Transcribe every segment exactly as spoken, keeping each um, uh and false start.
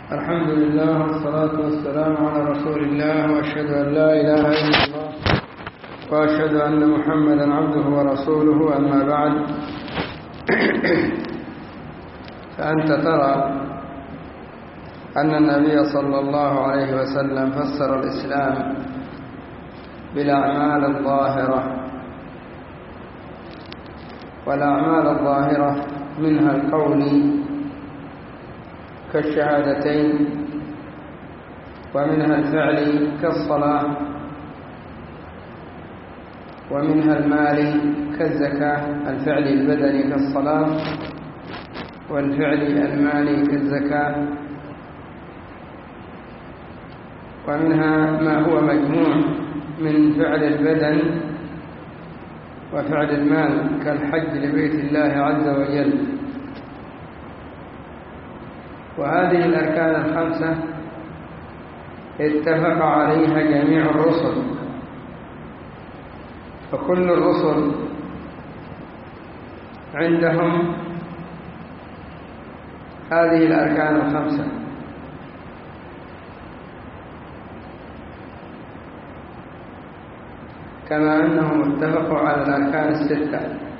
الحمد لله والصلاة والسلام على رسول الله، وأشهد أن لا إله إلا الله وأشهد أن محمدا عبده ورسوله. أما بعد، فأنت ترى أن النبي صلى الله عليه وسلم فسر الإسلام بالأعمال الظاهرة، والأعمال الظاهرة منها القول كالشهادتين، ومنها الفعل كالصلاة، ومنها المال كالزكاة، الفعل البدني كالصلاة والفعل المالي كالزكاة، ومنها ما هو مجموع من فعل البدن وفعل المال كالحج لبيت الله عز وجل. وهذه الأركان الخمسة اتفق عليها جميع الرسل، فكل الرسل عندهم هذه الأركان الخمسة، كما أنهم اتفقوا على الأركان الستة.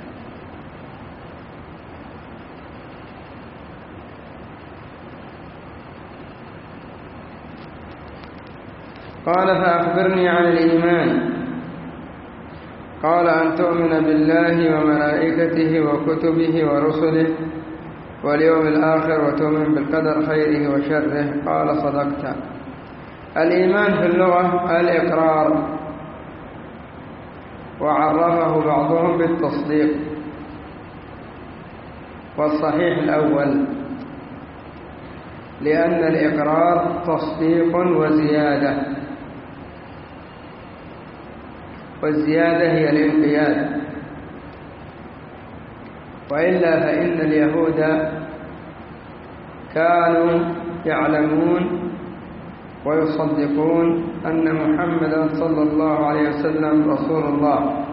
قال: فأخبرني عن الإيمان. قال: أن تؤمن بالله وملائكته وكتبه ورسله واليوم الآخر وتؤمن بالقدر خيره وشره. قال: صدقت. الإيمان في اللغة الإقرار، وعرفه بعضهم بالتصديق، والصحيح الأول، لأن الإقرار تصديق وزيادة، والزيادة هي الانقياد. وإلا فإن اليهود كانوا يعلمون ويصدقون أن محمدا صلى الله عليه وسلم رسول الله،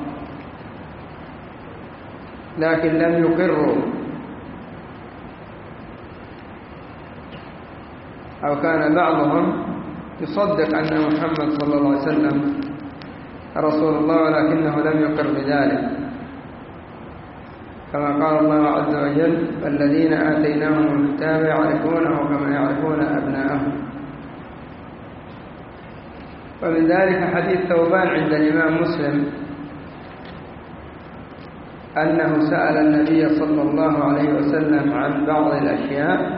لكن لم يقروا، أو كان بعضهم يصدق أن محمد صلى الله عليه وسلم رسول الله ولكنه لم يقر بذلك، كما قال الله عز وجل: الذين آتيناهم الكتاب يعرفونه كما يعرفون أبناءهم. ومن ذلك حديث ثوبان عند الإمام مسلم أنه سأل النبي صلى الله عليه وسلم عن بعض الأشياء،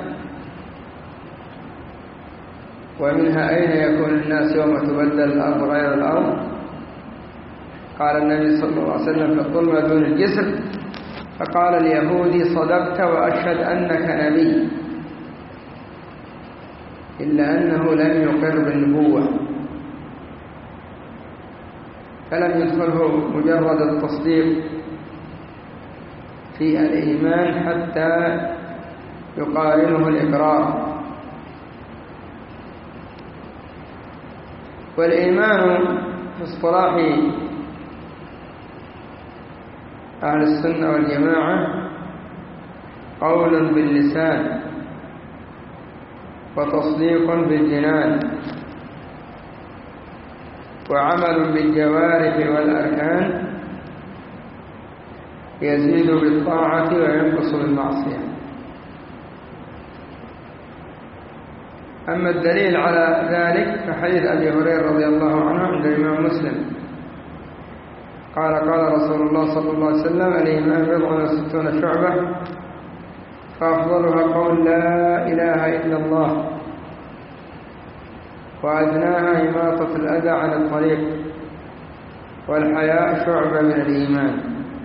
ومنها أين يكون الناس يوم تبدل الأرض غير الأرض. قال النبي صلى الله عليه وسلم: في الظلمة دون الجسر. فقال اليهودي: صدقت وأشهد أنك نبي، إلا أنه لم يقر بالنبوة، فلم يدخله مجرد التصديق في الإيمان حتى يقارنه الإقرار. والإيمان في اصطلاح أهل السنة والجماعة قول باللسان وتصديق بالجنان وعمل بالجوارح والأركان، يزيد بالطاعة وينقص بالمعصية. أما الدليل على ذلك فحديث أبي هريرة رضي الله عنه عند الإمام مسلم قال: قال رسول الله صلى الله عليه وسلم: الإيمان بضع وستون شعبة، فأفضلها قول لا إله إلا الله، وأدناها إماطة الأذى عن الطريق، والحياء شعبة من الإيمان.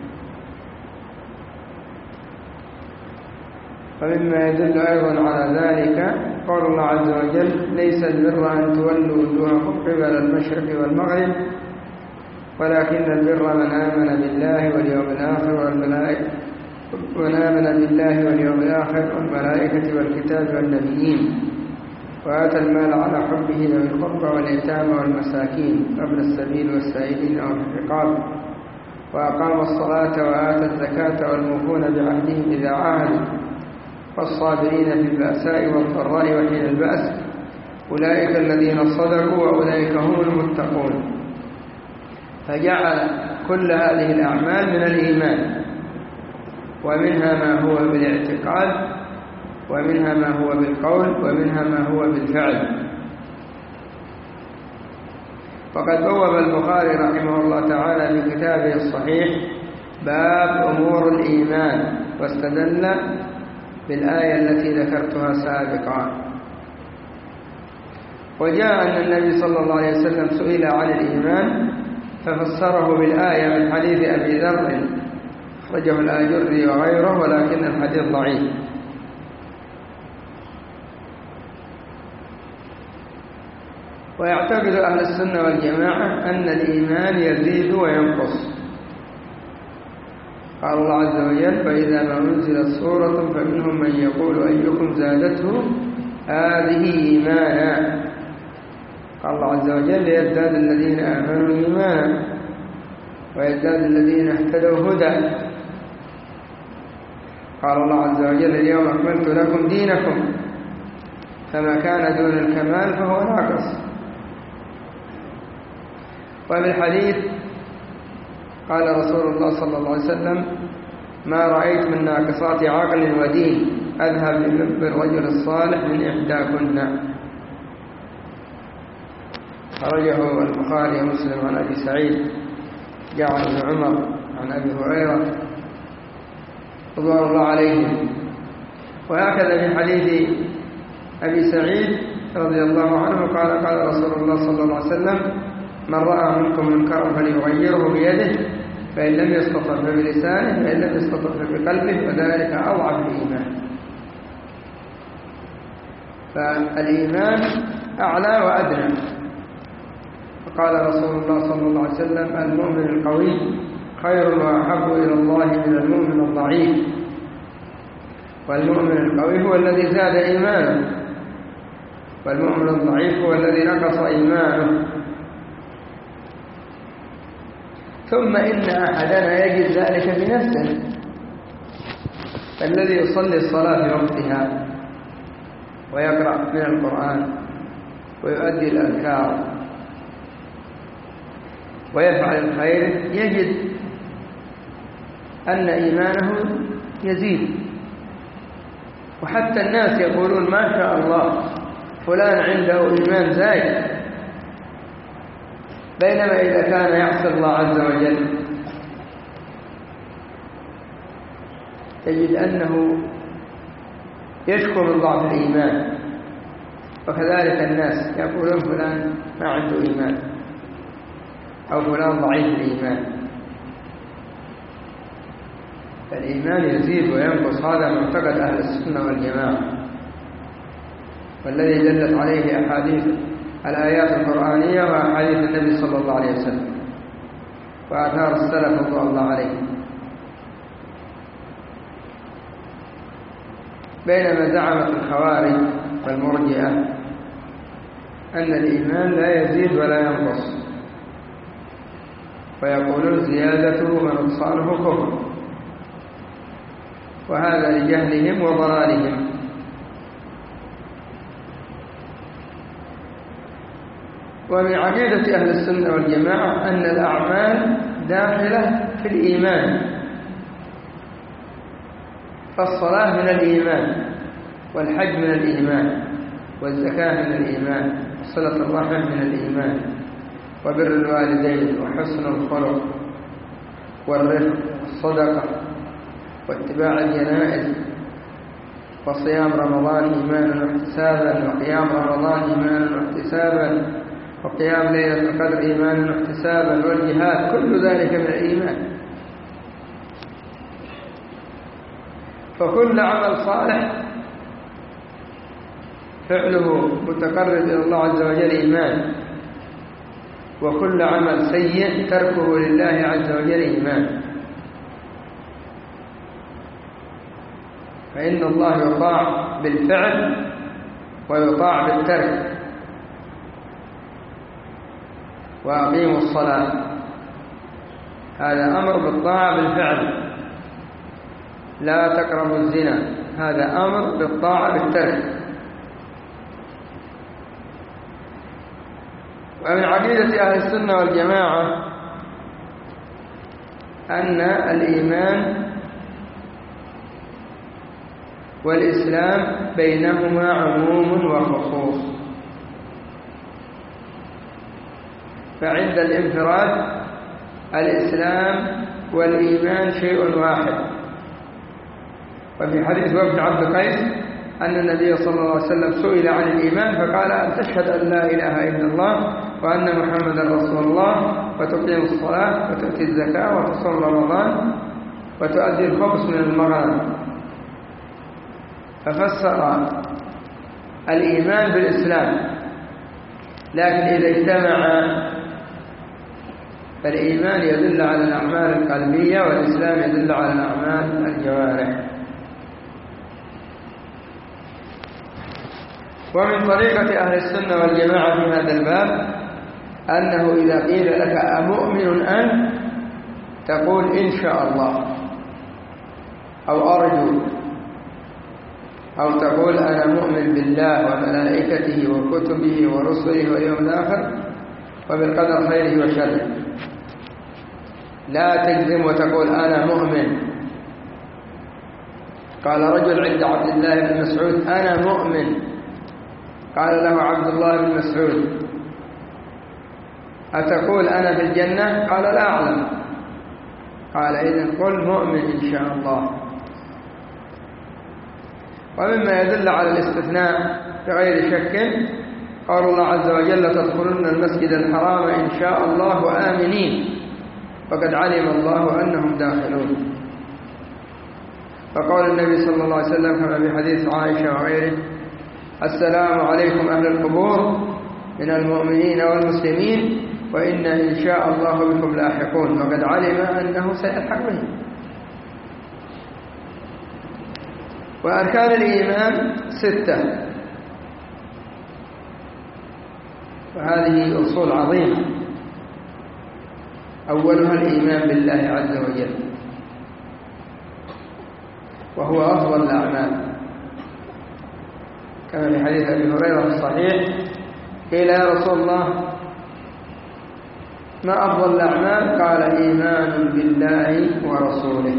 ومما يدل أيضا على ذلك قول الله عز وجل: ليس البر أن تولوا وجوهكم قبل المشرق والمغرب، ولكن البر من آمن بالله واليوم الآخر والملائكة من آمن بالله واليوم الآخر والملائكة والكتاب والنبيين، وآتى المال على حبه ذوي القربى واليتامى والمساكين وابن السبيل والسائلين وفي الرقاب، وأقام الصلاة وآتى الزكاة والموفون بعهدهم إذا عاهدوا، والصابرين في البأساء والضراء وحين البأس أولئك الذين صدقوا وأولئك هم المتقون. فجعل كل هذه الأعمال من الإيمان، ومنها ما هو بالاعتقاد، ومنها ما هو بالقول، ومنها ما هو بالفعل. وقد بوب البخاري رحمه الله تعالى في كتابه الصحيح باب أمور الإيمان، واستدل بالآية التي ذكرتها سابقا. وجاء أن النبي صلى الله عليه وسلم سئل عن الإيمان ففسره بالآية من حديث أبي ذر أخرجه الآجري وغيره، ولكن الحديث ضعيف. ويعتقد أهل السنة والجماعة أن الإيمان يزيد وينقص. قال الله عز وجل: فإذا ما أنزلت سورة فمنهم من يقول أيكم زادته هذه إيمانا. قال الله عز وجل: ليزداد الذين آمنوا إيمانا ويزداد الذين اهتدوا هدى. قال الله عز وجل: اليوم أكملت لكم دينكم، فما كان دون الكمال فهو ناقص. وفي الحديث قال رسول الله صلى الله عليه وسلم: ما رأيت من ناقصات عقل ودين أذهب للب الرجل الصالح من إحداكن. خرجه البخاري ومسلم عن أبي سعيد جاء عن ابن عمر عن أبي هريرة رضوان الله عليهم. وهكذا في حديث أبي سعيد رضي الله عنه قال: قال رسول الله صلى الله عليه وسلم: من رأى منكم منكرا فليغيره بيده، فإن لم يستطع فبلسانه، فإن لم يستطع فبقلبه، وذلك أضعف الإيمان. فالإيمان أعلى وأدنى. فقال رسول الله صلى الله عليه وسلم: المؤمن القوي خير وأحب إلى الله من المؤمن الضعيف. والمؤمن القوي هو الذي زاد إيمانه، والمؤمن الضعيف هو الذي نقص إيمانه. ثم إن أحدنا يجد ذلك بنفسه، فالذي يصلي الصلاة في وقتها ويقرأ من القرآن ويؤدي الأذكار ويفعل الخير يجد أن إيمانه يزيد. وحتى الناس يقولون: ما شاء الله فلان عنده إيمان زايد. بينما إذا كان يعصي الله عز وجل تجد أنه يشكو من ضعف الإيمان. وكذلك الناس يقولون: فلان ما عنده إيمان، أو فلان ضعيف الإيمان. فالإيمان يزيد وينقص، هذا معتقد أهل السنة والجماعة، والذي دلت عليه أحاديث الآيات القرآنية وأحاديث النبي صلى الله عليه وسلم وآثار السلف رضي الله عليهم. بينما زعمت الخوارج والمرجئة أن الإيمان لا يزيد ولا ينقص، ويقولون زيادته ونقصانه كفر، وهذا لجهلهم وضلالهم. ومن عقيدة أهل السنة والجماعة أن الأعمال داخلة في الإيمان. فالصلاة من الإيمان، والحج من الإيمان، والزكاة من الإيمان، وصلة الرحم من الإيمان، وبر الوالدين، وحسن الخلق، والرفق، والصدقة، واتباع الجنائز، وصيام رمضان إيمانا واحتسابا، وقيام رمضان إيمانا واحتسابا، وقيام ليلة القدر إيمانا واحتسابا، والجهاد، كل ذلك من الإيمان. فكل عمل صالح فعله متقرب إلى الله عز وجل إيمان، وكل عمل سيء تركه لله عز وجل إيمان. فإن الله يطاع بالفعل ويطاع بالترك. وأقيموا الصلاة، هذا أمر بالطاعة بالفعل. لا تقربوا الزنا، هذا أمر بالطاعة بالترك. ومن عقيدة أهل السنة والجماعة أن الإيمان والإسلام بينهما عموم وخصوص، فعند الانفراد الإسلام والإيمان شيء واحد. وفي حديث وفد عبد قيس أن النبي صلى الله عليه وسلم سئل عن الإيمان فقال أن تشهد أن لا إله إلا الله وأن محمدا رسول الله وتقيم الصلاة وتؤتي الزكاة وتصوم رمضان وتؤدي الخمس من المغانم. ففسر الإيمان بالإسلام، لكن إذا اجتمع فالإيمان يدل على الأعمال القلبية والإسلام يدل على الأعمال الجوارح. ومن طريقة أهل السنة والجماعة في هذا الباب أنه إذا قيل لك أمؤمن أنت تقول إن شاء الله، أو أرجو، أو تقول أنا مؤمن بالله وملائكته وكتبه ورسله واليوم الآخر وبالقدر خيره وشره. لا تجزم وتقول أنا مؤمن. قال رجل عند عبد الله بن مسعود أنا مؤمن، قال له عبد الله بن مسعود أتقول أنا في الجنة؟ قال لا أعلم. قال إذن قل مؤمن إن شاء الله. ومما يدل على الاستثناء بغير شك قال الله عز وجل تدخلن المسجد الحرام إن شاء الله آمنين وقد علم الله أنهم داخلون. فقال النبي صلى الله عليه وسلم كما في حديث عائشة وغيره السلام عليكم أهل القبور من المؤمنين والمسلمين وإنا إن شاء الله بكم لاحقون، وقد علم أنه سيلحق بهم. وأركان الإيمان ستة، وهذه أصول عظيمة. أولها الإيمان بالله عز وجل، وهو أفضل الأعمال كما في حديث أبي هريرة الصحيح قيل يا رسول الله ما أفضل الأعمال؟ قال إيمان بالله ورسوله.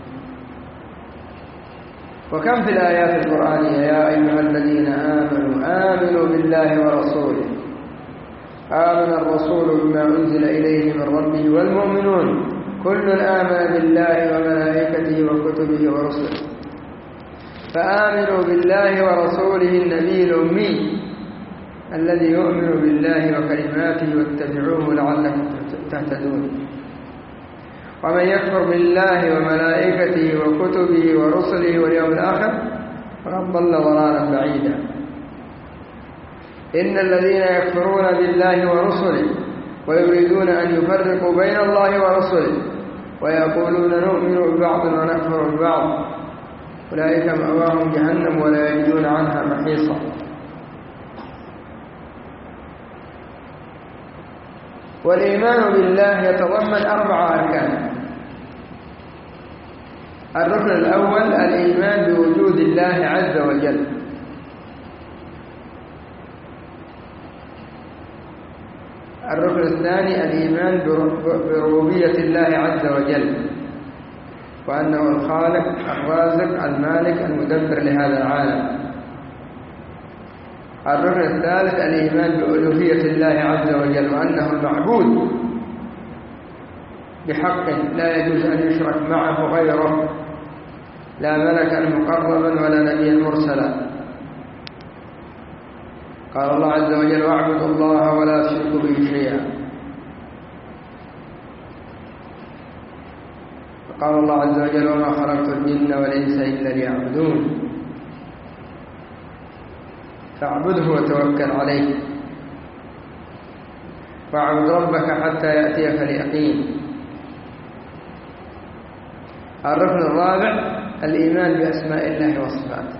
وكم في الآيات القرآنية يا أيها الذين آمنوا آمنوا بالله ورسوله آمن الرسول بما أنزل إليه من ربه والمؤمنون كل آمن بالله وملائكته وكتبه ورسله. فآمنوا بالله ورسوله النبي الأمي الذي يؤمن بالله وكلماته واتبعوه لعلكم تهتدون. ومن يكفر بالله وملائكته وكتبه ورسله واليوم الآخر فقد ضل ضلالا بعيدا. إن الذين يكفرون بالله ورسله ويريدون أن يفرقوا بين الله ورسله ويقولون نؤمن ببعض ونكفر ببعض أولئك مأواهم جهنم ولا يجدون عنها محيصا. والإيمان بالله يتضمن أربع أركان. الركن الأول الإيمان بوجود الله عز وجل. الركن الثاني الإيمان بربوبية الله عز وجل، وأنه الخالق الرازق المالك المدبر لهذا العالم. الركن الثالث الإيمان بألوهية الله عز وجل، وأنه المعبود بحق لا يجوز أن يشرك معه غيره، لا ملكا مقربا ولا نبيا مرسلا. قال الله عز وجل واعبدوا الله ولا تشركوا به شيئا. قال الله عز وجل وما خلقت الجن والإنس إلا ليعبدون. فاعبده وتوكل عليه، واعبد ربك حتى يأتيك اليقين. الركن الرابع الإيمان بأسماء الله وصفاته،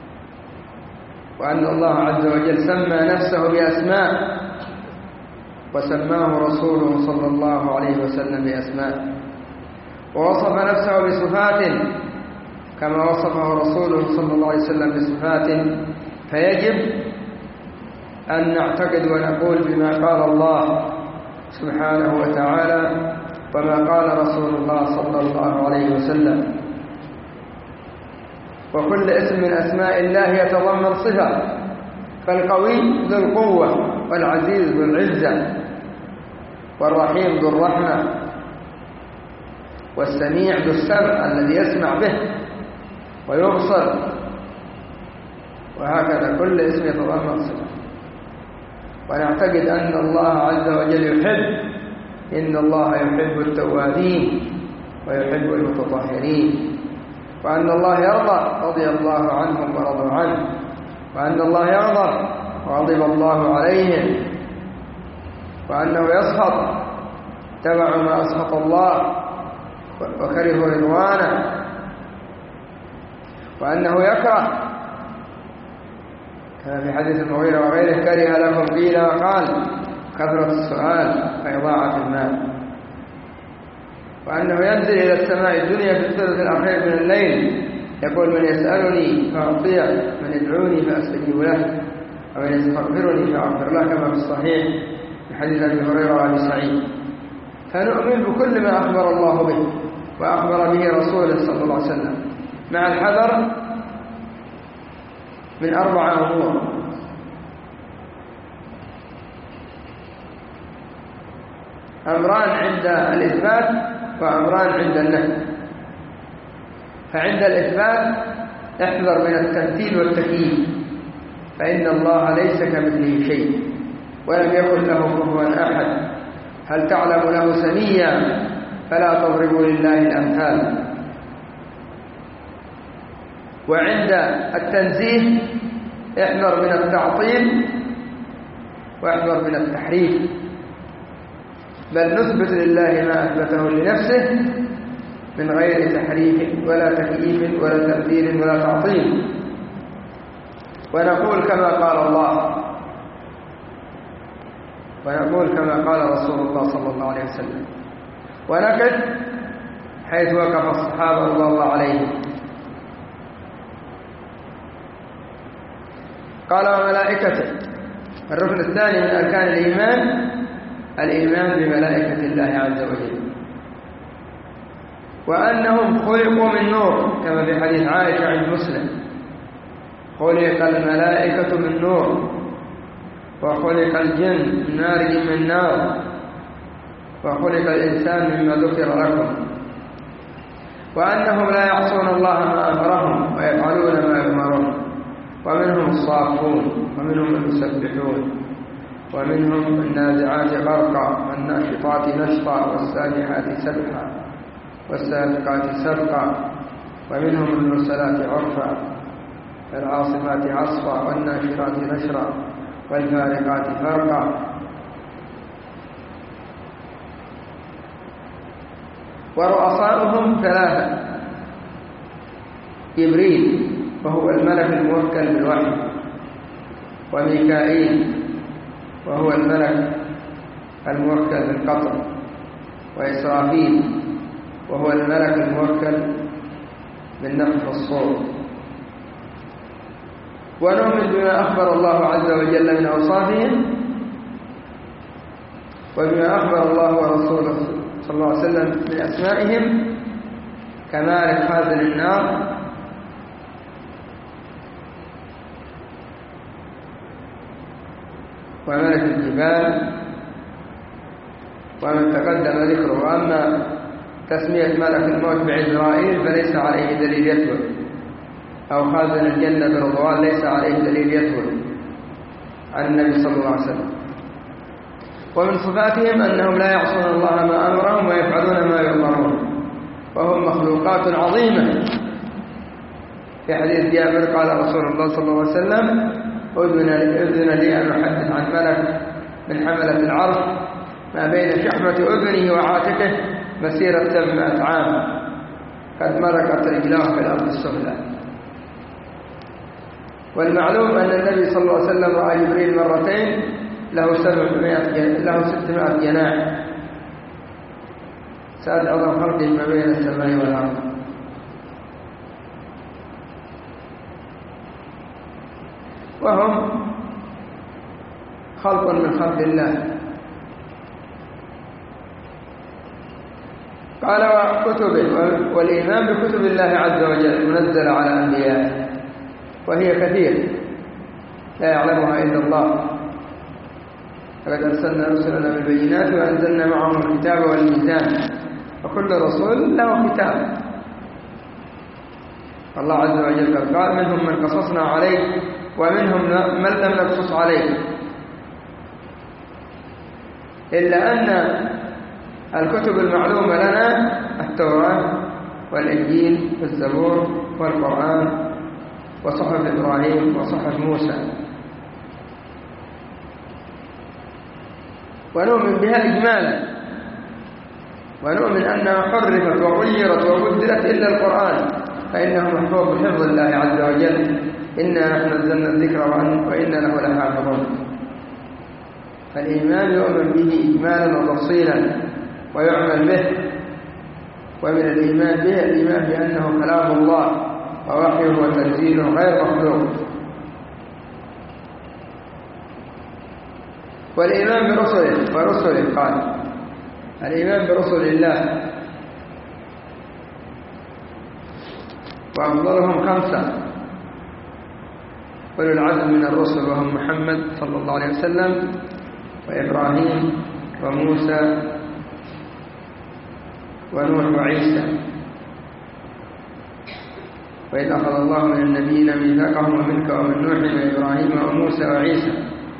وأن الله عز وجل سمى نفسه بأسماء وسماه رسوله صلى الله عليه وسلم بأسماء، ووصف نفسه بصفات كما وصفه رسوله صلى الله عليه وسلم بصفات، فيجب أن نعتقد ونقول بما قال الله سبحانه وتعالى وما قال رسول الله صلى الله عليه وسلم. وكل اسم من أسماء الله يتضمن صفة، فالقوي ذو القوة، والعزيز ذو العزة، والرحيم ذو الرحمة، والسميع ذو السمع الذي يسمع به ويبصر، وهكذا كل اسم يتضمن صفة. ونعتقد أن الله عز وجل يحب، إن الله يحب التوابين ويحب المتطهرين، وأن الله يرضى رضي الله عنهم ورضوا عنه، وأن الله يغضب وغضب الله عليهم، وأنه يسخط تبعوا ما أسخط الله وكرهوا رضوانه، وأنه يكره كما في حديث المغيرة وغيره كره لهم قيل وقال كثرة السؤال وإضاعة المال، وأنه ينزل إلى السماء الدنيا في الثلث الأخير من الليل يقول من يسألني فأعطيه، من يدعوني فأستجيب له، ومن يستغفرني فأغفر له، كما في الصحيح في حديث أبي هريرة وأبي سعيد. فنؤمن بكل ما أخبر الله به وأخبر به رسوله صلى الله عليه وسلم، مع الحذر من أربع أمور: أمران عند الإثبات وأمران عند النفي. فعند الإثبات احذر من التمثيل والتكييف، فإن الله ليس كمثله شيء ولم يكن له كفوا أحد. هل تعلم له سميا؟ فلا تضربوا لله الأمثال. وعند التنزيه احذر من التعطيل واحذر من التحريف، بل نثبت لله ما أثبته لنفسه من غير تحريف ولا تكييف ولا تبديل ولا تعطيل، ونقول كما قال الله ونقول كما قال رسول الله صلى الله عليه وسلم، ونقف حيث وقف الصحابة رضي الله عليهم. قال وملائكته. الركن الثاني من أركان الإيمان الإيمان بملائكة الله عز وجل، وأنهم خلقوا من نور، كما في حديث عائشة عند مسلم: خلق الملائكة من نور، وخلق الجن من مارج من نار، وخلق الإنسان مما ذكر لكم. وأنهم لا يعصون الله ما أمرهم ويفعلون ما يؤمرون، ومنهم الصافون، ومنهم المسبحون، ومنهم النازعات غرقا، والناشطات نشطا، والسابحات سبحا، والسابقات سبقا، ومنهم المرسلات عرفا، والعاصفات عصفا، والناشرات نشرا، والفارقات فرقا. ورؤساؤهم ثلاثة: جبريل وهو الملك الموكل بالوحي، وميكائيل وهو الملك الموكل بالقطر، وإسرافيل وهو الملك الموكل بالنفخ الصور. ونؤمن بما أخبر الله عز وجل من أوصافهم، وبما أخبر الله ورسوله صلى الله عليه وسلم من أسمائهم، كمالك خازن النار، وملك الجبال، ومن تقدم ذكره. وأما تسمية ملك الموت بعزرائيل فليس عليه دليل يثبت، أو خازن الجنة برضوان ليس عليه دليل يثبت عن النبي صلى الله عليه وسلم. ومن صفاتهم أنهم لا يعصون الله ما أمرهم ويفعلون ما يؤمرون، وهم مخلوقات عظيمة. في حديث جابر قال رسول الله صلى الله عليه وسلم: أذن لي أن أحدث عن ملك من حملة العرش ما بين شحمة أذنه وعاتقه مسيرة سبعمائة عام، قد مرقت رجلاه في الأرض السفلى. والمعلوم أن النبي صلى الله عليه وسلم رأى جبريل مرتين، له سبعمائة له ستمائة جناح، ساد عظم خلقه ما بين السماء والأرض. وهم خلق من خلق الله. قال وكتبه، والإيمان بكتب الله عز وجل المنزلة على أنبيائه، وهي كثير لا يعلمها إلا الله. لقد أرسلنا رسلنا بالبينات وأنزلنا معهم الكتاب والميزان، وكل رسول له كتاب. الله عز وجل قد قال منهم من قصصنا عليه ومنهم من لم نقصص عليه، إلا أن الكتب المعلومة لنا التوراة والإنجيل والزبور والقرآن وصحف إبراهيم وصحف موسى، ونؤمن بها إجمالا، ونؤمن أنها حرفت وغيرت وبدلت إلا القرآن فإنه محفوظ بحفظ الله عز وجل. إنا نحن نزلنا الذكر وإنا له لحافظون. فالإيمان يؤمن به إجمالا وتفصيلا ويعمل به. ومن الإيمان به الإيمان بأنه كلام الله ووحيه وتنزيله غير مخلوق. والإيمان برسله ورسله قال الإيمان برسل الله وأفضلهم خمسة أولو العزم من الرسل، وهم محمد صلى الله عليه وسلم وإبراهيم وموسى ونوح وعيسى. وإذ أخذ الله من النبيين ميثاقهم ومنك ومن نوح وإبراهيم وموسى وعيسى.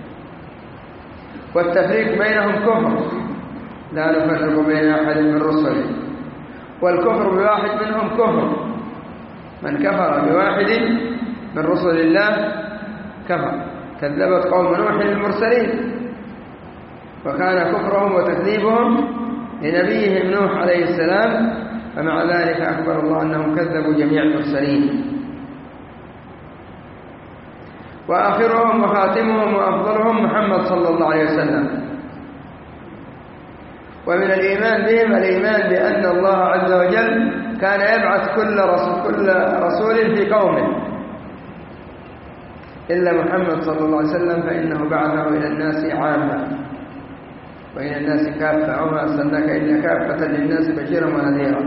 والتفريق بينهم كفر، لا نفرق بين أحد من رسله، والكفر بواحد منهم كفر. من كفر بواحد من رسل الله كفر. كذبت قوم نوح المرسلين، وكان كفرهم وتكذيبهم لنبيهم نوح عليه السلام، فمع ذلك أخبر الله أنهم كذبوا جميع المرسلين. وآخرهم وخاتمهم وأفضلهم محمد صلى الله عليه وسلم. ومن الإيمان بهم الإيمان بأن الله عز وجل كان يبعث كل رسول, كل رسول في قومه إلا محمد صلى الله عليه وسلم، فإنه بعثه إلى الناس عامة وإلى الناس كافة، وما أرسلناك إلا كافة للناس بشيرا ونذيرا.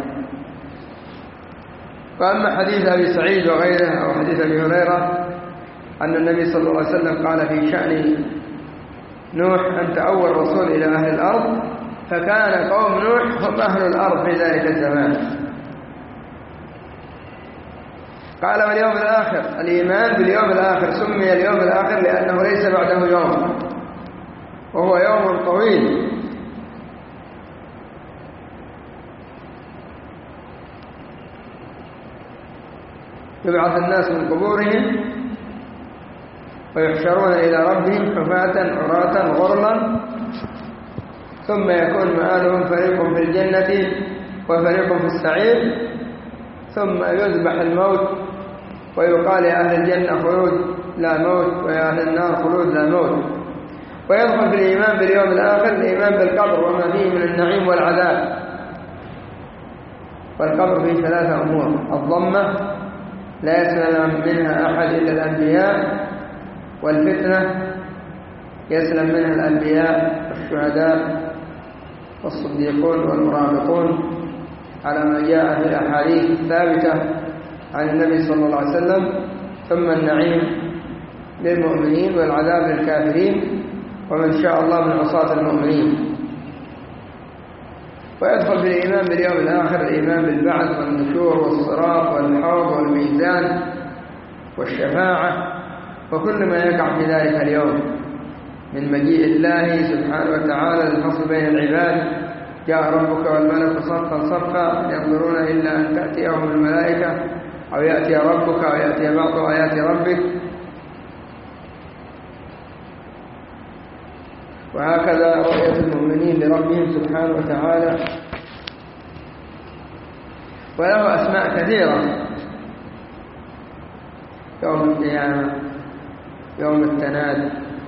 وأما حديث أبي سعيد وغيره أو حديث أبي هريرة أن النبي صلى الله عليه وسلم قال في شأن نوح أنت أول رسول إلى أهل الأرض، فكان قوم نوح هم أهل الأرض في ذلك الزمان. قال واليوم الآخر، الإيمان باليوم الآخر سمي اليوم الآخر لأنه ليس بعده يوم، وهو يوم طويل. يبعث الناس من قبورهم ويحشرون إلى ربهم حفاة عراة غرلا، ثم يكون مآلهم فريق في الجنة وفريق في السعير، ثم يذبح الموت ويقال يا أهل الجنة خلود لا موت، ويا أهل النار خلود لا موت. ويدخل في الإيمان باليوم الآخر الإيمان بالقبر وما فيه من النعيم والعذاب. والقبر فيه ثلاثة أمور: الضمة لا يسلم منها أحد إلا الأنبياء، والفتنة يسلم منها الأنبياء والشهداء والصديقون والمرابطون على ما جاء في الأحاديث الثابتة عن النبي صلى الله عليه وسلم. ثم النعيم للمؤمنين والعذاب للكافرين ومن شاء الله من عصاة المؤمنين. ويدخل في الإيمان باليوم الآخر الإيمان بالبعث والنشور والصراط والحوض والميزان والشفاعة وكل ما يقع في ذلك اليوم من مجيء الله سبحانه وتعالى للفصل بين العباد. جاء ربك والملك صفا صفا ينظرون إلا أن تأتيهم الملائكة أو يأتي ربك أو يأتي بعض آيات ربك. وهكذا رؤية المؤمنين لربهم سبحانه وتعالى. وله أسماء كثيرة: يوم القيامة، يوم التناد،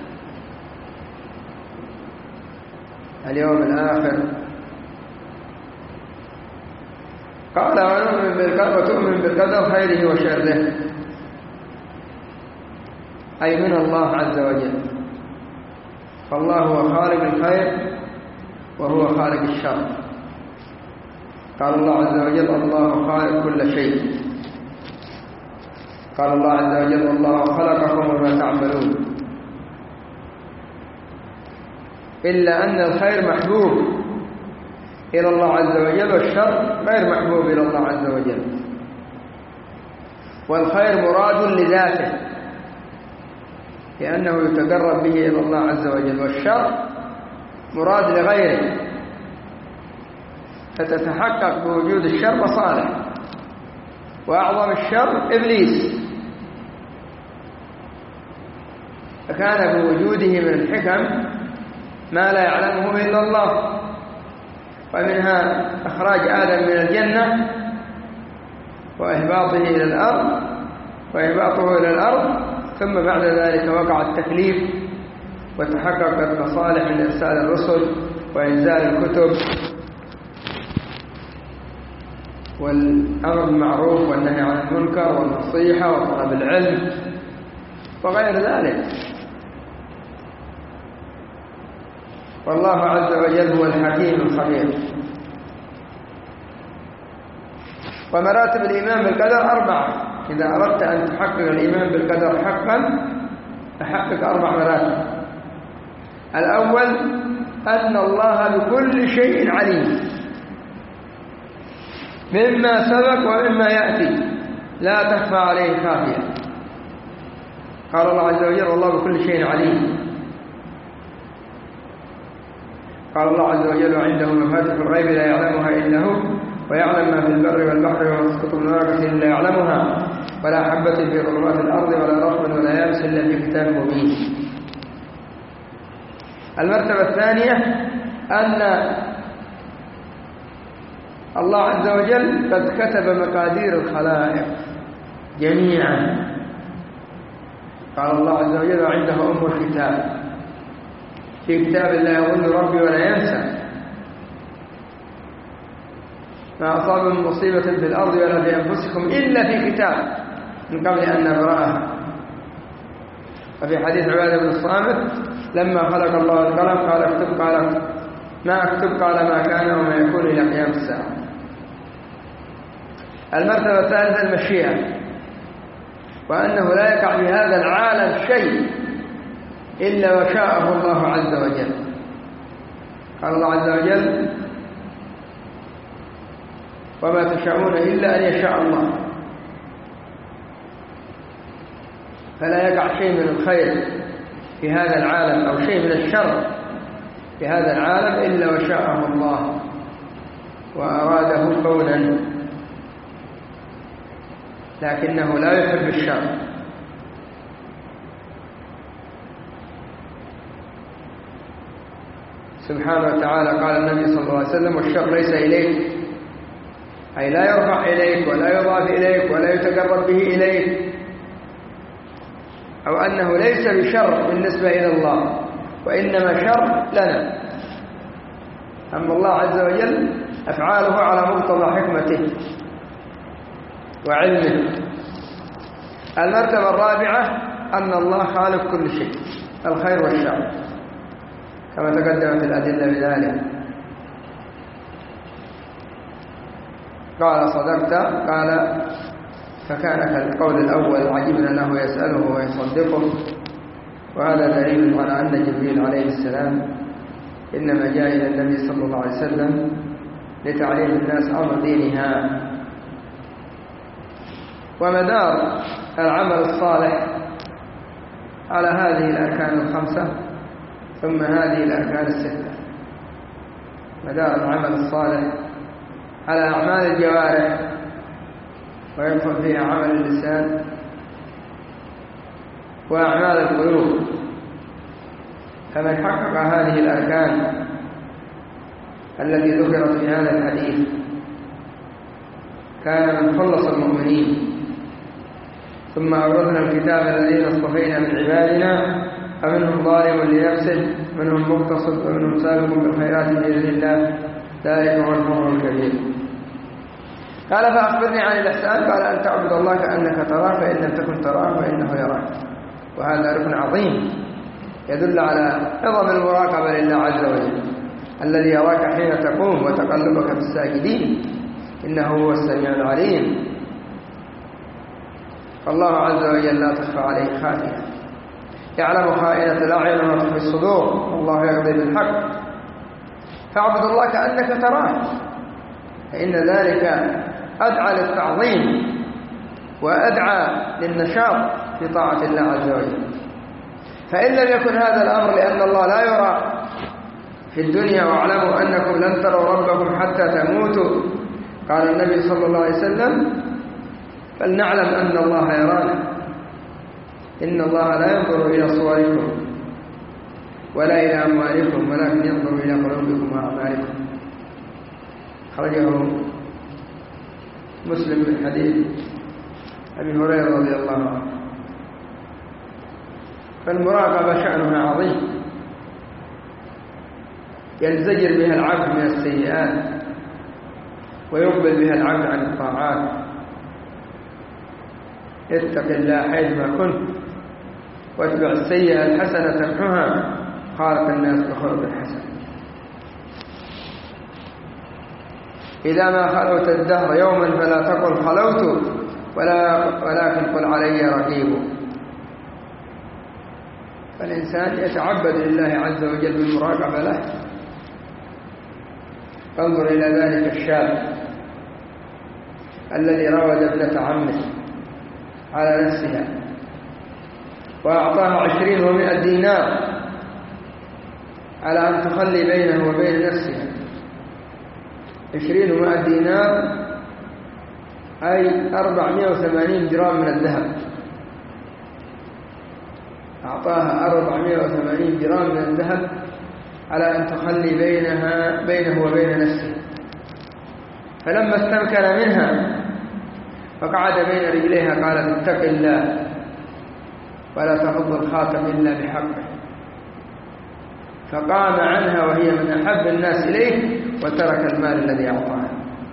اليوم الآخر. قال ونؤمن بالقدر وتؤمن بالقدر خيره وشره. أي من الله عز وجل، فالله هو خالق الخير وهو خالق الشر. قال الله عز وجل الله خالق كل شيء. قال الله عز وجل والله خلقكم وما تعملون. إلا أن الخير محبوب إلى الله عز وجل والشر غير محبوب إلى الله عز وجل. والخير مراد لذاته لأنه يتقرب به إلى الله عز وجل، والشر مراد لغيره فتتحقق بوجود الشر مصالح، وأعظم الشر إبليس، فكان بوجوده من الحكم ما لا يعلمه إلا الله، ومنها إخراج آدم من الجنة وإهباطه إلى الأرض وإهباطه إلى الأرض، ثم بعد ذلك وقع التكليف وتحققت مصالح من إرسال الرسل وإنزال الكتب والأمر بالمعروف والنهي عن المنكر والنصيحة وطلب العلم وغير ذلك. والله عز وجل هو الحكيم الخبير. ومراتب الإيمان بالقدر أربعة. إذا أردت أن تحقق الإيمان بالقدر حقا فحقق أربع مراتب. الأول أن الله بكل شيء عليم، مما سبق ومما يأتي لا تخفى عليه خافية. قال الله عز وجل والله بكل شيء عليم. قال الله عز وجل عنده مفاتيح الغيب لا يعلمها إلا هو ويعلم ما في البر والبحر وما تسقط من ورقة إلا يعلمها ولا حبة في ظلمات الأرض ولا رطب ولا يابس إلا في كتاب مبين. المرتبة الثانية أن الله عز وجل قد كتب مقادير الخلائق جميعا. قال الله عز وجل عنده أم الكتاب، في كتاب لا يظن ربي ولا ينسى، ما أصاب من مصيبة في الأرض ولا في أنفسكم إلا في كتاب من قبل أن نبرأها. وفي حديث عبادة بن الصامت لما خلق الله القلم قال اكتب، قال ما اكتب، قال ما كان وما يكون إلى قيام الساعة. المرتبة الثالثة المشيئة، وأنه لا يقع في هذا العالم شيء إلا وشاءه الله عز وجل. قال الله عز وجل وما تشاءون إلا أن يشاء الله، فلا يقع شيء من الخير في هذا العالم أو شيء من الشر في هذا العالم إلا وشاءه الله وأراده كونا، لكنه لا يحب الشر. سبحانه وتعالى قال النبي صلى الله عليه وسلم والشر ليس إليك، أي لا يرفع إليك ولا يضاف إليك ولا يتقرب به إليك، أو أنه ليس بشر بالنسبة إلى الله وإنما شر لنا. أما الله عز وجل أفعاله على مقتضى حكمته وعلمه. المرتبة الرابعة أن الله خالق كل شيء، الخير والشر، كما تقدمت الأدلة بذلك. قال صدقت، قال فكان كالقول الأول عجبنا له يسأله ويصدقه. وهذا دليل على أن جبريل عليه السلام إنما جاء إلى النبي صلى الله عليه وسلم لتعليم الناس أمر دينها. ومدار العمل الصالح على هذه الأركان الخمسة ثم هذه الأركان الستة. مدار العمل الصالح على أعمال الجوارح ويدخل فيها عمل اللسان وأعمال القلوب. فمن حقق هذه الأركان التي ذكرت في هذا الحديث كان من خلص المؤمنين. ثم أورثنا الكتاب الذين اصطفينا من عبادنا فمنهم ظالم لنفسه منهم مقتصد ومنهم سابق بالخيرات بإذن الله ذلك هو الفضل الكبير. قال فأخبرني عن الإحسان. قال أن تعبد الله كأنك تراه فإن لم تكن تراه فإنه يراك. وهذا ركن عظيم يدل على عظم المراقبة لله عز وجل الذي يراك حين تقوم وتقلبك في الساجدين إنه هو السميع العليم. فالله عز وجل لا تخفى عليه خافية، يعلم خائنة الأعين وما تخفي الصدور، والله يقضي بالحق. فاعبد الله كأنك تراه، فإن ذلك أدعى للتعظيم وأدعى للنشاط في طاعة الله عز وجل. فإن لم يكن هذا الأمر لأن الله لا يرى في الدنيا، واعلموا أنكم لن تروا ربكم حتى تموتوا، قال النبي صلى الله عليه وسلم فلنعلم أن الله يرانا، إن الله لا ينظر إلى صوركم ولا إلى أموالكم ولكن ينظر إلى قلوبكم وأعمالكم. خرجه مسلم من حديث أبي هريرة رضي الله عنه. فالمراقبة شأنها عظيم ينزجر بها العبد من السيئات ويقبل بها العبد عن الطاعات. اتق الله حيثما كنت واتبع السيئة الحسنة تمحها، خالق الناس بخلق حسن. إذا ما خلوت الدهر يوما فلا تقل خلوت ولا ولكن قل علي رقيب. فالإنسان يتعبد لله عز وجل بالمراقبة له. انظر إلى ذلك الشاب الذي راود ابنة عمه على نفسها وأعطاها عشرين ومائة دينار على أن تخلي بينه وبين نفسها. عشرين ومائة دينار أي أربعمائة وثمانين جرام من الذهب. أعطاها أربعمائة وثمانين جرام من الذهب على أن تخلي بينها بينه وبين نفسه. فلما استمكن منها فقعد بين رجليها قالت اتق الله ولا تغض الخاتم إلا بحقه. فقام عنها وهي من أحب الناس إليه وترك المال الذي أعطاها.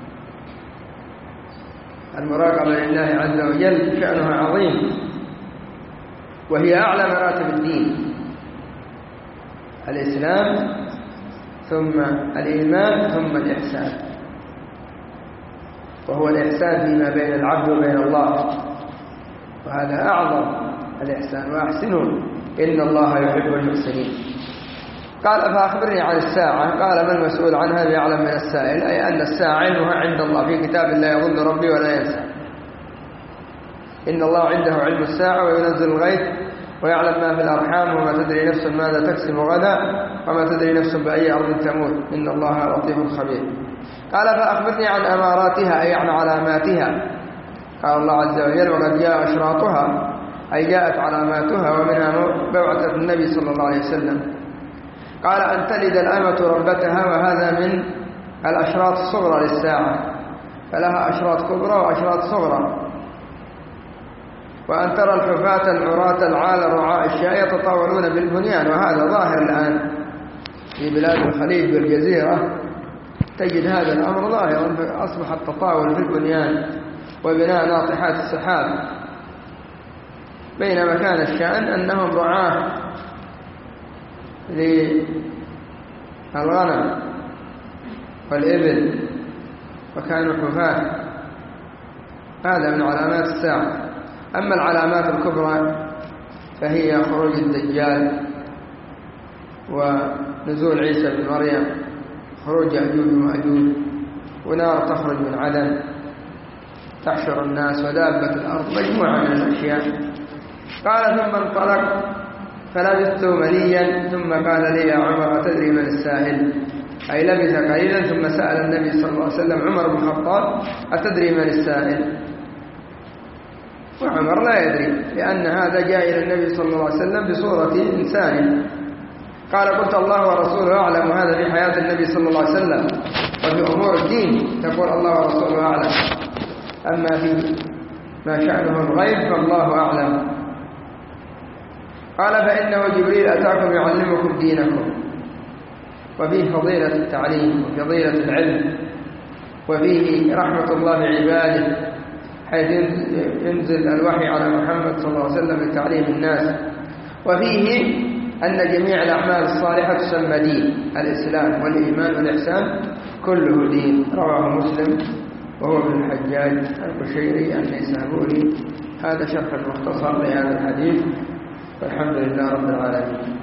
المراقبة لله عز وجل شأنها عظيم، وهي أعلى مراتب الدين: الإسلام ثم الإيمان ثم الإحسان، وهو الإحسان فيما بين العبد وبين الله، وهذا أعظم الإحسان. وأحسنوا إن الله يحب المحسنين. قال فأخبرني عن الساعة. قال ما المسؤول عنها بأعلم من السائل، أي أن الساعة علمها عند الله في كتاب لا يضل ربي ولا ينسى. إن الله عنده علم الساعة وينزل الغيث ويعلم ما في الأرحام وما تدري نفس ماذا تكسب غدا وما تدري نفس بأي أرض تموت إن الله لطيف خبير. قال فأخبرني عن أماراتها، أي عن علاماتها. قال الله عز وجل وقد جاء أشراطها، أي جاءت علاماتها، ومنها بوعثة النبي صلى الله عليه وسلم. قال أن تلد الأمة ربتها، وهذا من الأشراط الصغرى للساعة، فلها أشراط كبرى وأشراط صغرى. وأن ترى الحفاة العراة العالى رعاء الشاء يتطاولون بالبنيان، وهذا ظاهر الآن في بلاد الخليج والجزيرة، تجد هذا الأمر ظاهرا، أصبح التطاول في البنيان وبناء ناطحات السحاب، بينما كان الشأن أنهم رعاة للغنم والإبل وكانوا حفاة. هذا من علامات الساعة. أما العلامات الكبرى فهي خروج الدجال ونزول عيسى بن مريم، خروج يأجوج ومأجوج، ونار تخرج من عدن تحشر الناس، ودابة الأرض، مجموعة من الأشياء. قال ثم انطلق فلبثت مليا ثم قال لي يا عمر أتدري من السائل، أي لبث قليلا ثم سأل النبي صلى الله عليه وسلم عمر بن الخطاب أتدري من السائل؟ وعمر لا يدري، لأن هذا جاء إلى النبي صلى الله عليه وسلم بصورة إنسان. قال قلت الله ورسوله أعلم، هذا في حياة النبي صلى الله عليه وسلم، وفي أمور الدين تقول الله ورسوله أعلم، أما في ما شأنه الغيب فالله أعلم. قال فإنه جبريل أتاكم يعلمكم دينكم، وفيه فضيلة التعليم وفضيلة العلم، وفيه رحمة الله بعباده، حيث ينزل الوحي على محمد صلى الله عليه وسلم لتعليم الناس وفيه أن جميع الأعمال الصالحة تسمى دين. الإسلام والإيمان والإحسان كله دين. رواه مسلم وهو ابن الحجاج القشيري النيسابوري. هذا شرح المختصر لهذا الحديث، والحمد لله رب العالمين.